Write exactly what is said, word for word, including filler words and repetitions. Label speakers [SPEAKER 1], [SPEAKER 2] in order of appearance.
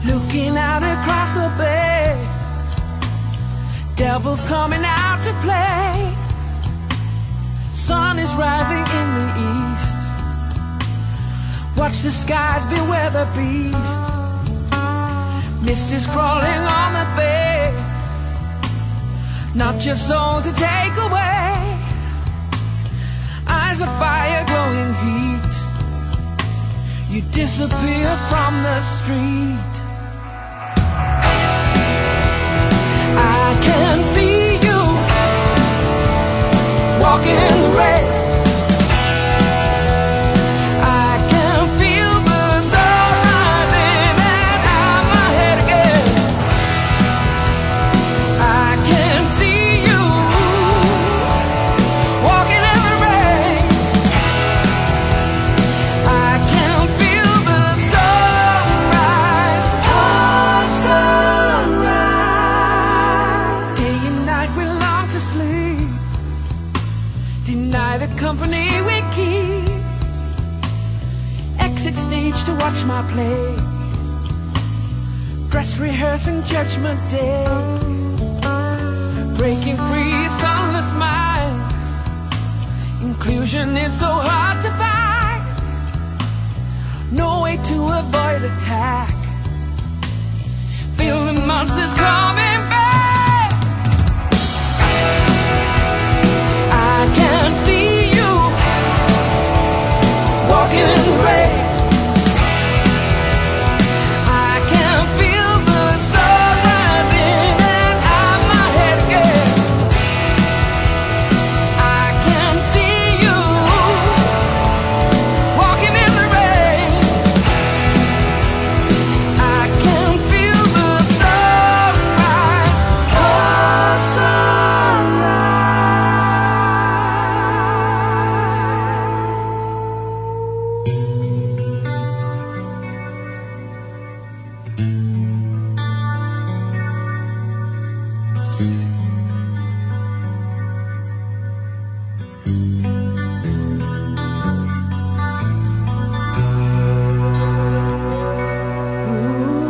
[SPEAKER 1] looking out across the bay. Devil's coming out to play. Sun is rising in the east. Watch the skies, beware the beast. Mist is crawling on the bay, not your soul to take away. Eyes of fire, glowing heat. You disappear from the street. I can see you walking in the rain. I can feel the sun rising and out my head again. I can see you walking in the rain. I can feel the sunrise, oh sunrise. Day and night we long to sleep, deny the company we keep. Exit stage to watch my play, dress rehearsing judgment day. Breaking free, sunless mind. Inclusion is so hard to find. No way to avoid attack. Feel the monsters coming back. I can see you walking in the rain. I can feel the sun rising and out my head again. I can see you walking in the rain. I can feel the sunrise, oh sunrise. Ooh.